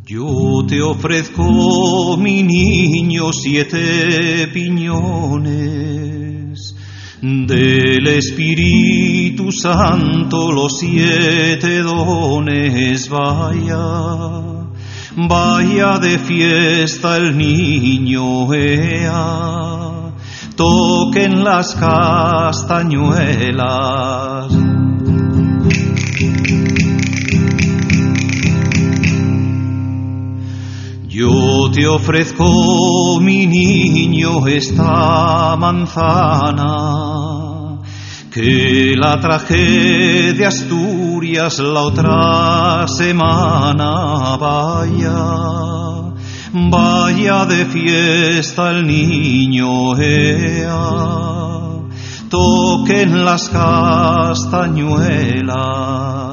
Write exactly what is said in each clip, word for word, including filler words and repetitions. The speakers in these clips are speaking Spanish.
Yo te ofrezco, mi niño, siete piñones del Espíritu Santo, los siete dones. Vaya, vaya de fiesta el niño, ea, toquen las castañuelas. Yo te ofrezco, mi niño, esta manzana, que la traje de Asturias la otra semana. Vaya, vaya de fiesta el niño, ea, toquen las castañuelas.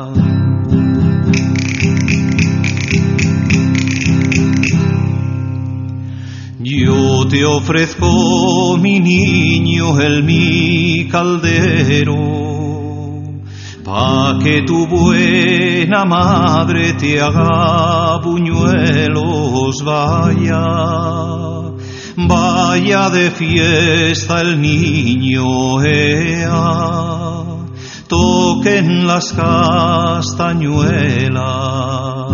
Yo te ofrezco, mi niño, el mi caldero, pa' que tu buena madre te haga buñuelos. Vaya, vaya de fiesta el niño, ea, toquen las castañuelas.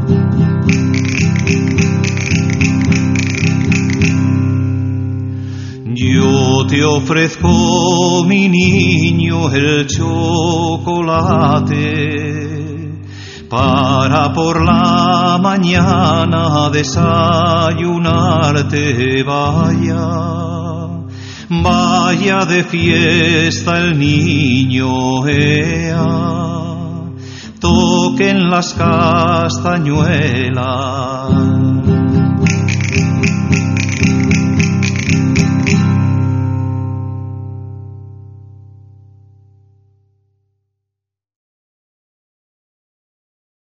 Yo te ofrezco, mi niño, el chocolate, para por la mañana desayunarte. Vaya, vaya de fiesta el niño, ea, toquen las castañuelas.